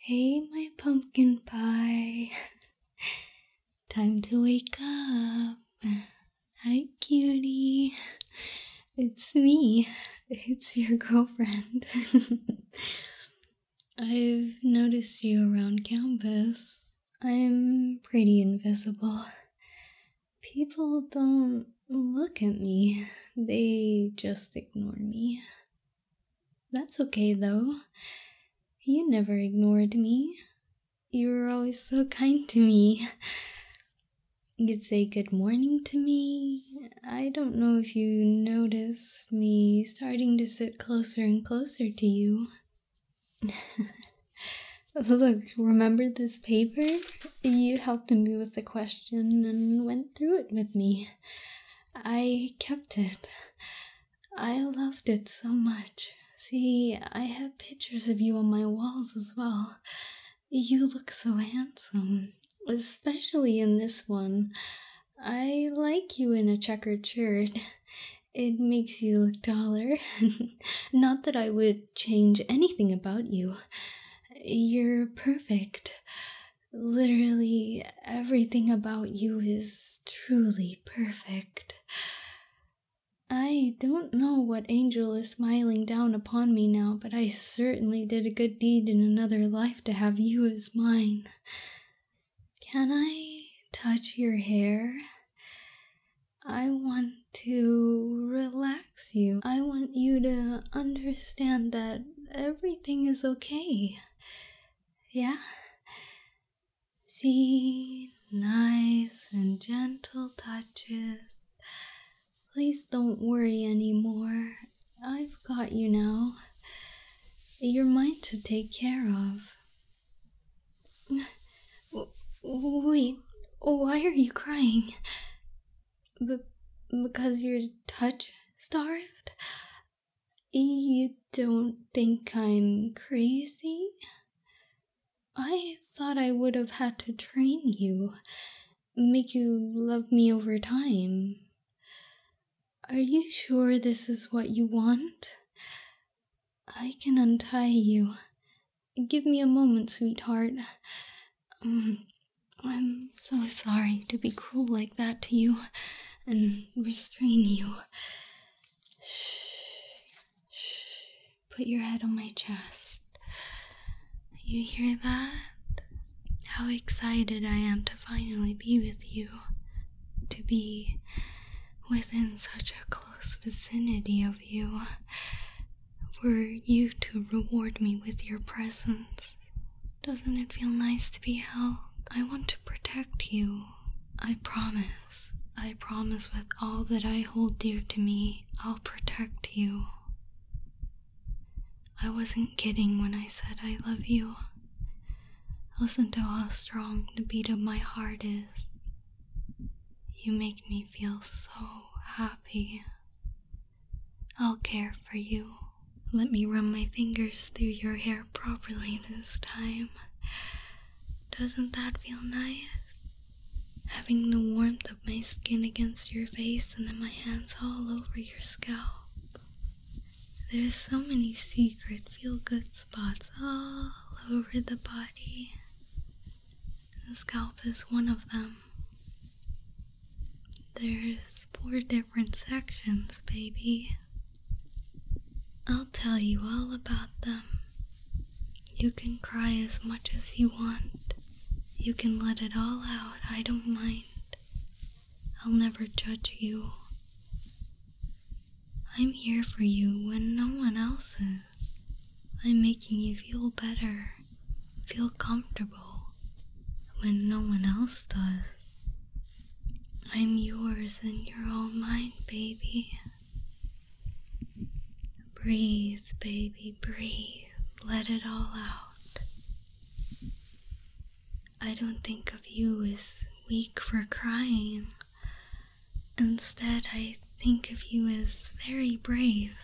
Hey, my pumpkin pie. Time to wake up. Hi, cutie. It's me. It's your girlfriend. I've noticed you around campus. I'm pretty invisible. People don't look at me. They just ignore me. That's okay, though. You never ignored me. You were always so kind to me. You'd say good morning to me. I don't know if you noticed me starting to sit closer and closer to you. Look, remember this paper? You helped me with the question and went through it with me. I kept it. I loved it so much. See, I have pictures of you on my walls as well. You look so handsome, especially in this one. I like you in a checkered shirt. It makes you look taller. Not that I would change anything about you. You're perfect. Literally everything about you is truly perfect. I don't know what angel is smiling down upon me now, but I certainly did a good deed in another life to have you as mine. Can I touch your hair? I want to relax you. I want you to understand that everything is okay. Yeah? See, nice and gentle touches. Please don't worry anymore. I've got you now. You're mine to take care of. Wait, why are you crying? Because you're touch-starved? You don't think I'm crazy? I thought I would have had to train you, make you love me over time. Are you sure this is what you want? I can untie you. Give me a moment, sweetheart. I'm so sorry to be cruel like that to you and restrain you. Shh. Put your head on my chest. You hear that? How excited I am to finally be with you. To be within such a close vicinity of you. For you to reward me with your presence. Doesn't it feel nice to be held? I want to protect you. I promise with all that I hold dear to me, I'll protect you. I wasn't kidding when I said I love you. Listen to how strong the beat of my heart is. You make me feel so happy. I'll care for you. Let me run my fingers through your hair properly this time. Doesn't that feel nice? Having the warmth of my skin against your face and then my hands all over your scalp. There's so many secret feel-good spots all over the body. The scalp is one of them. There's 4 different sections, baby. I'll tell you all about them. You can cry as much as you want. You can let it all out, I don't mind. I'll never judge you. I'm here for you when no one else is. I'm making you feel better, feel comfortable, when no one else does. I'm yours and you're all mine, baby. Breathe, baby, breathe. Let it all out. I don't think of you as weak for crying. Instead, I think of you as very brave.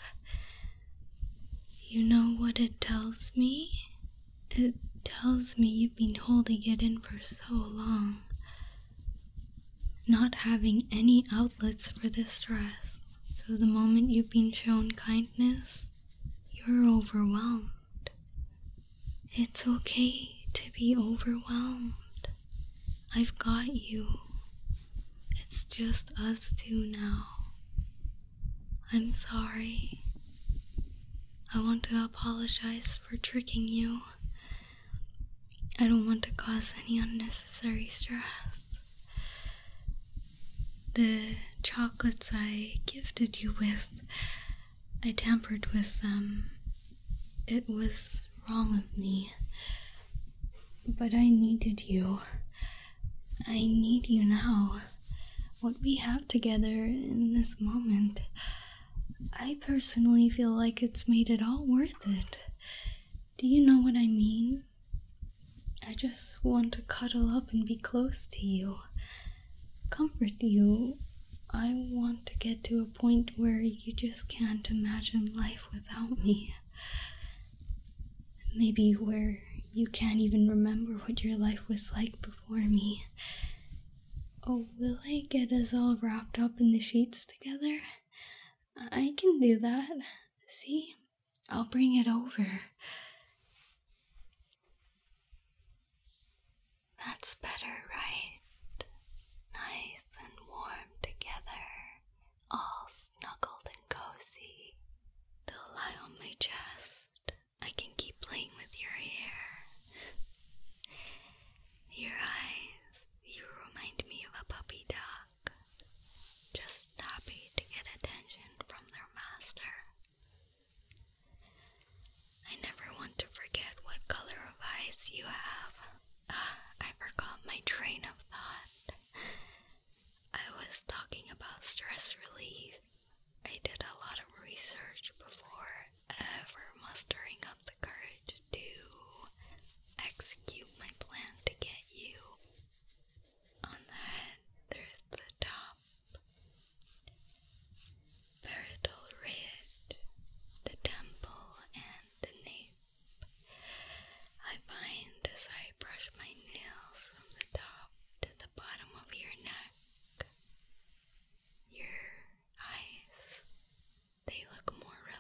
You know what it tells me? It tells me you've been holding it in for so long. Not having any outlets for this stress. So the moment you've been shown kindness, you're overwhelmed. It's okay to be overwhelmed. I've got you. It's just us two now. I'm sorry. I want to apologize for tricking you. I don't want to cause any unnecessary stress. The chocolates I gifted you with, I tampered with them. It was wrong of me. But I needed you. I need you now. What we have together in this moment, I personally feel like it's made it all worth it. Do you know what I mean? I just want to cuddle up and be close to you. Comfort you. I want to get to a point where you just can't imagine life without me. Maybe where you can't even remember what your life was like before me. Oh, will I get us all wrapped up in the sheets together? I can do that. See? I'll bring it over. That's better, right? Nice and warm together. All snuggled and cozy. They'll lie on my chest. I can keep playing with your hair. Your eyes, you remind me of a puppy dog, just happy to get attention from their master. I never want to forget what color of eyes you have. I forgot my train of thought. I was talking about stress relief. I did a lot of research before ever mustering up the courage to execute my plan to get you. On the head, there's the top, parietal ridge, the temple, and the nape. I find as I brush my nails from the top to the bottom of your neck, your eyes, they look more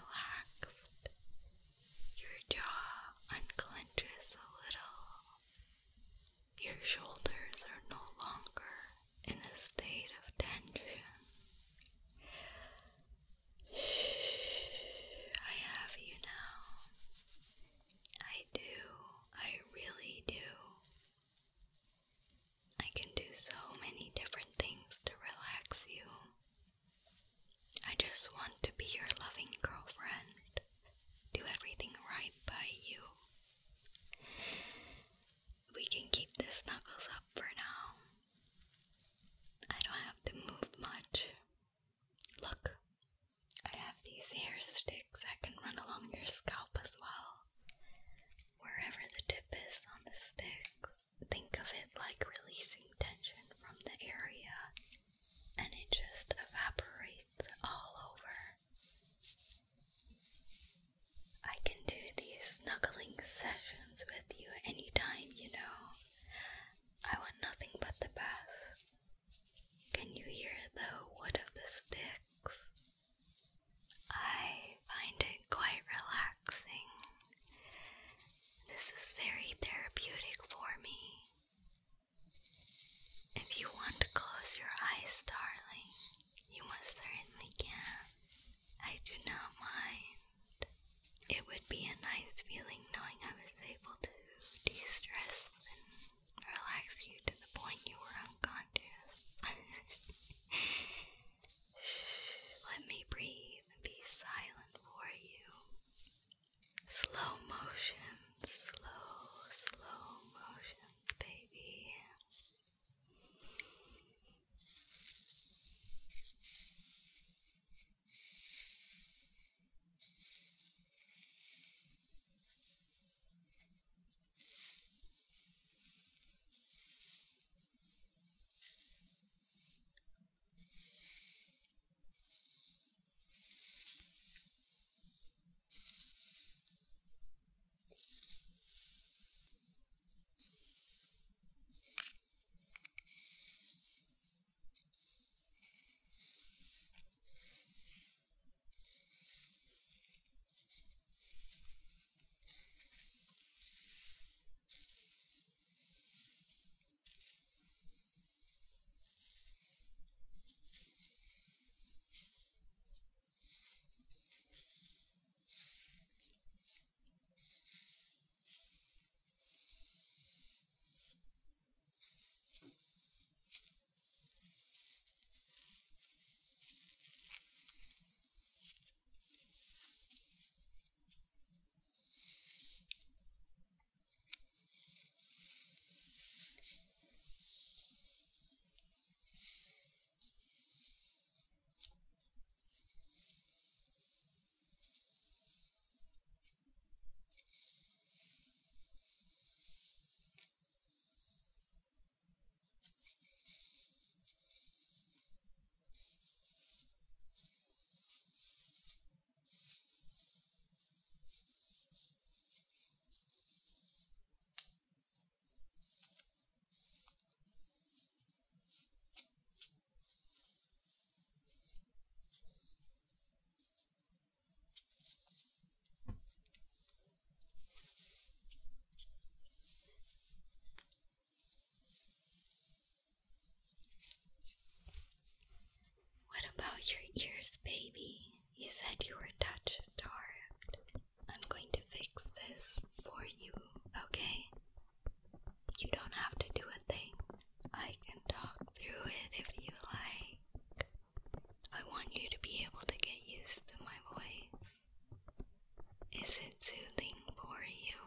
your ears, baby. You said you were touch starved. I'm going to fix this for you, okay? You don't have to do a thing. I can talk through it if you like. I want you to be able to get used to my voice. Is it soothing for you?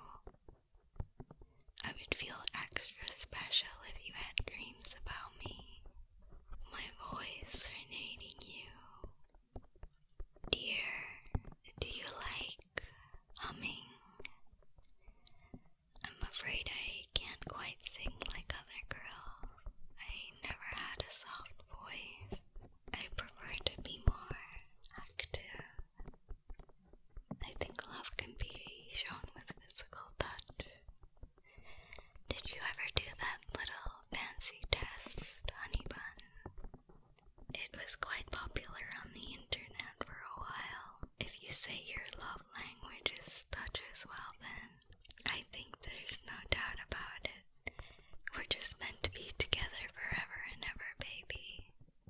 I would feel extra special if you had dreams about me. My voice serenading you. Dear, do you like humming? I'm afraid I can't quite sing like other girls. I never had a soft voice. I prefer to be more active. I think love can be shown with physical touch. Did you ever do that little fancy test, honey bun? It was quite popular on the internet for a while. If you say your love language is touch as well, then I think there's no doubt about it. We're just meant to be together forever and ever, baby.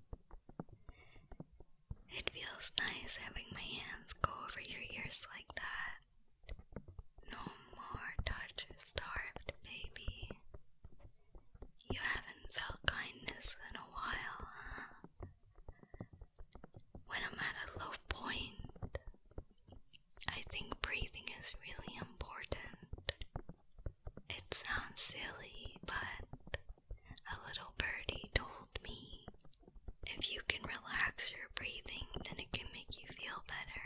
It feels nice having my hands go over your ears like that. No more touch starved, baby. You haven't felt kindness in a while, huh? When I'm at a low point, I think breathing is really important. It sounds silly, but a little birdie told me if you can relax your breathing, then it can make you feel better.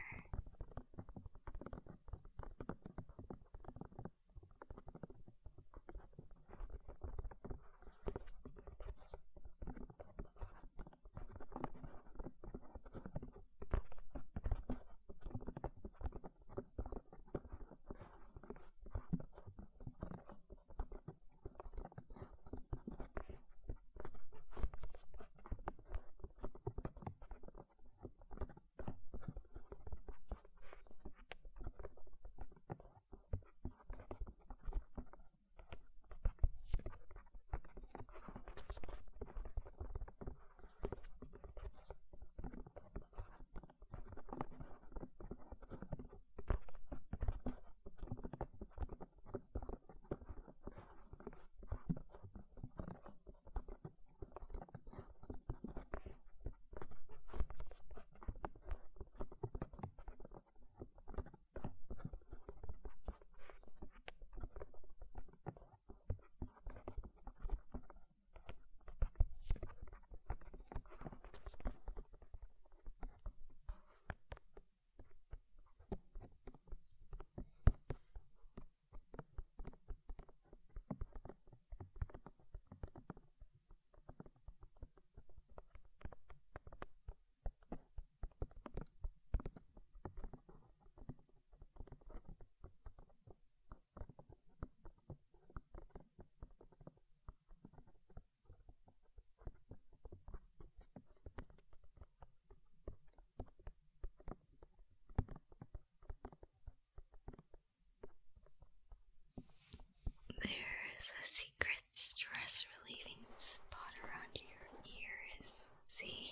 There's a secret stress relieving spot around your ears. See?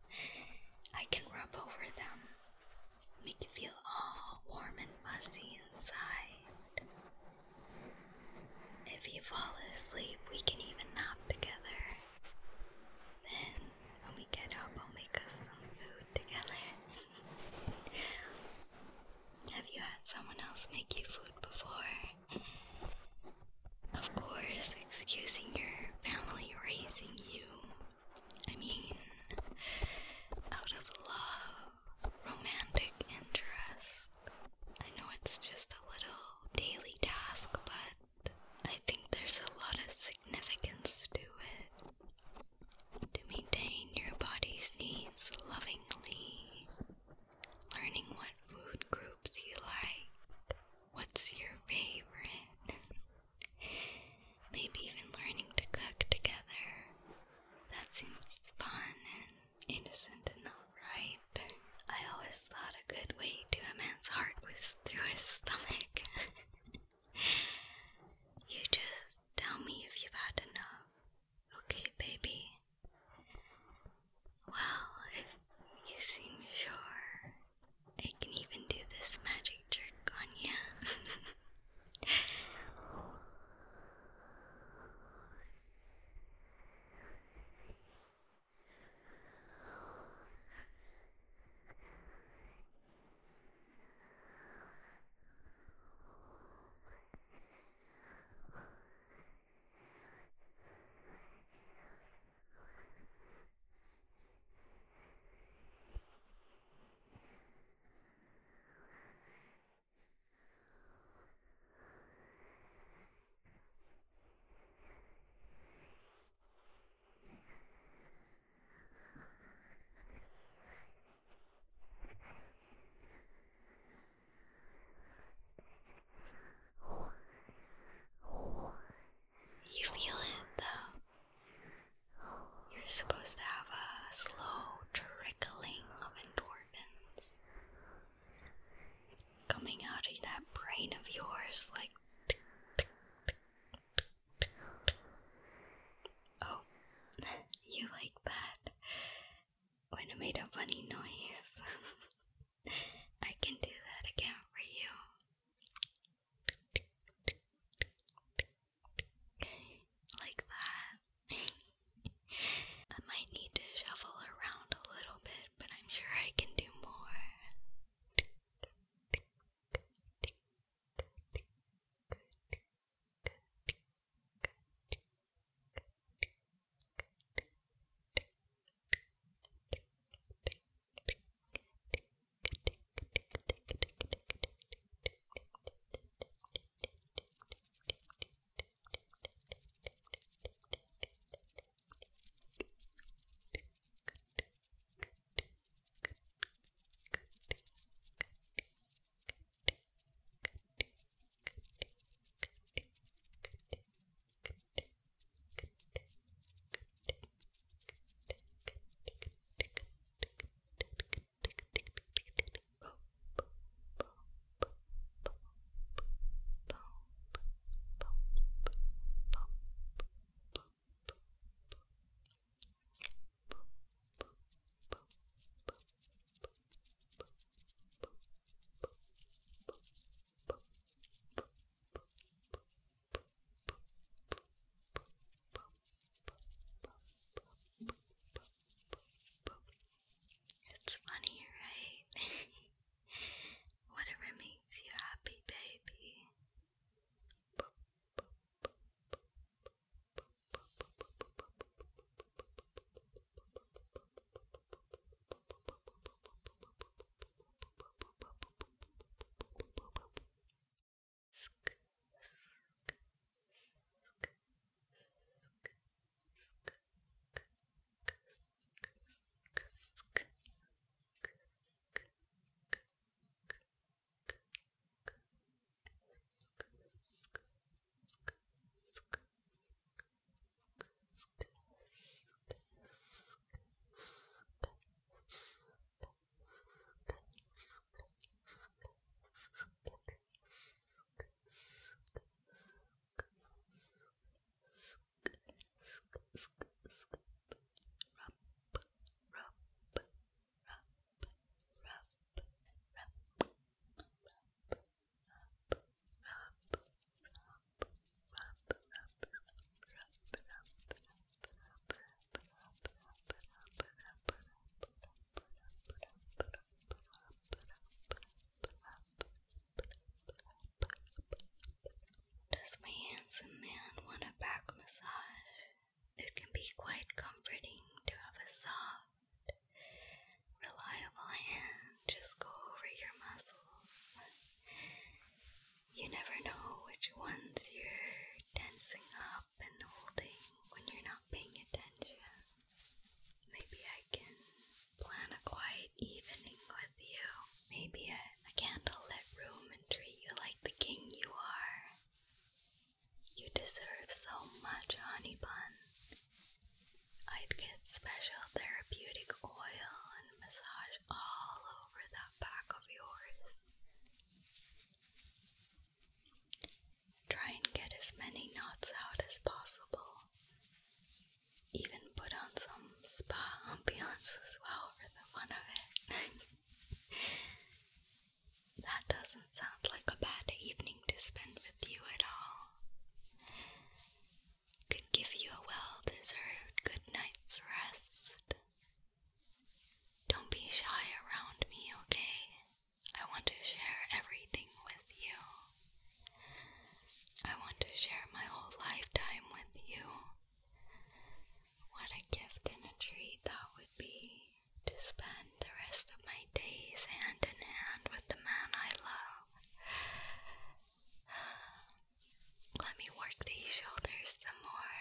I can rub over them, make you feel all warm and fuzzy inside. If you fall asleep, we can even nap together. Then, when we get up, I'll make us some food together. Have you had someone else make you food before? Of course, excusing your family raising you. I mean, out of love, romantic interest. I know it's just a little daily task, but I think there's a lot of significance to it. To maintain your body's needs lovingly, learning what food groups you like, what's your favorite, quite comforting to have a soft, reliable hand just go over your muscles. You never know which ones you're tensing up and holding when you're not paying attention. Maybe I can plan a quiet evening with you. Maybe a candlelit room and treat you like the king you are. You deserve so much, honey bun. I'd get special therapeutic oil and massage all over that back of yours. Try and get as many knots out as possible. Even put on some spa ambiance as well for the fun of it. That doesn't sound like a bad evening to spend with you at all. Could give you a well-deserved good night's rest. Don't be shy around me, okay? I want to share everything with you. I want to share my whole lifetime with you. What a gift and a treat that would be to spend the rest of my days hand in hand with the man I love. Let me work these shoulders some more.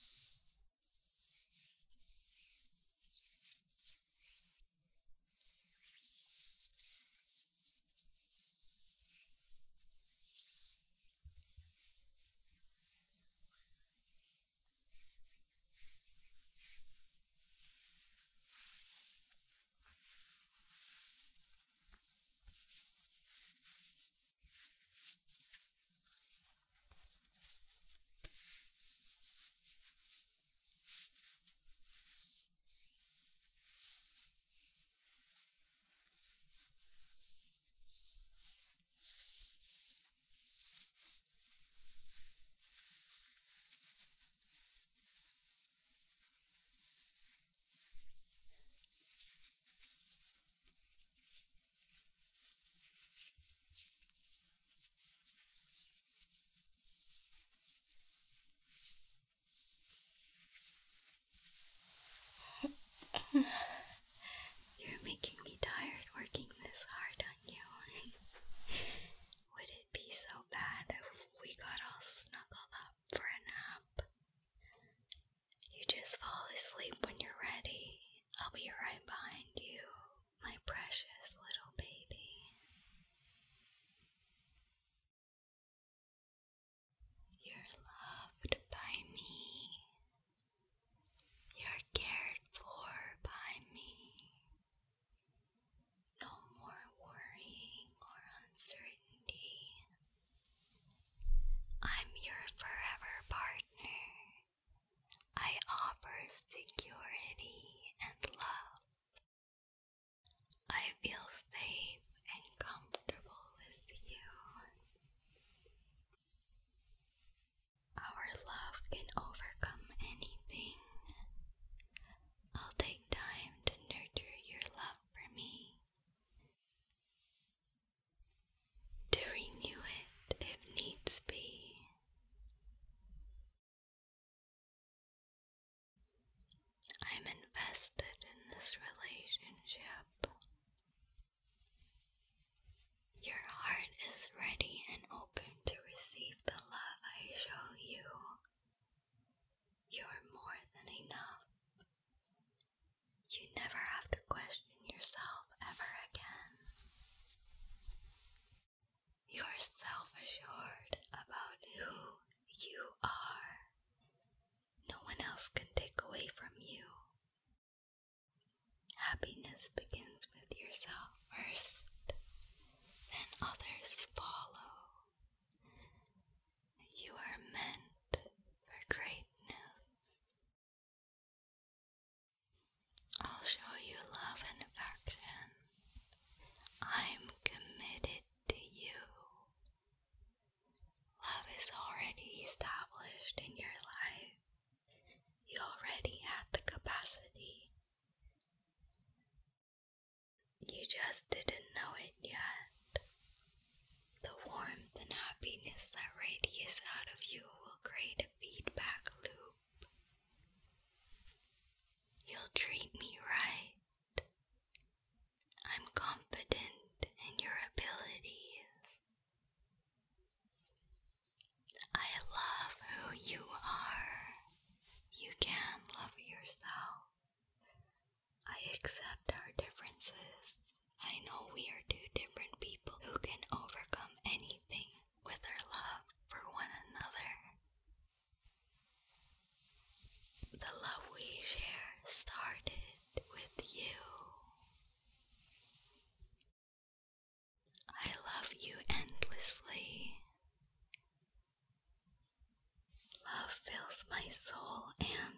You're making me tired working this hard on you. Would it be so bad if we got all snuggled up for a nap? You just fall asleep when you're ready. I'll be right behind you, my precious little baby. You're loved by me. You're cared for by me. No more worrying or uncertainty. I'm your forever partner. I offer security and love. I feel safe and comfortable with you. Our love can overcome anything. I'll take time to nurture your love for me, to renew it if needs be. I'm invested in this relationship. Your heart is ready and open to receive the love I show you. You're more than enough. You never have to question yourself ever again. You're self-assured about who you are. No one else can take away from you. Happiness begins with yourself first, then others follow. You are meant for greatness. I'll show you love and affection. I'm committed to you. Love is already established in your life. You already had the capacity. You just didn't know it yet. The warmth and happiness that radiates out of you will create a feedback loop. fills my soul and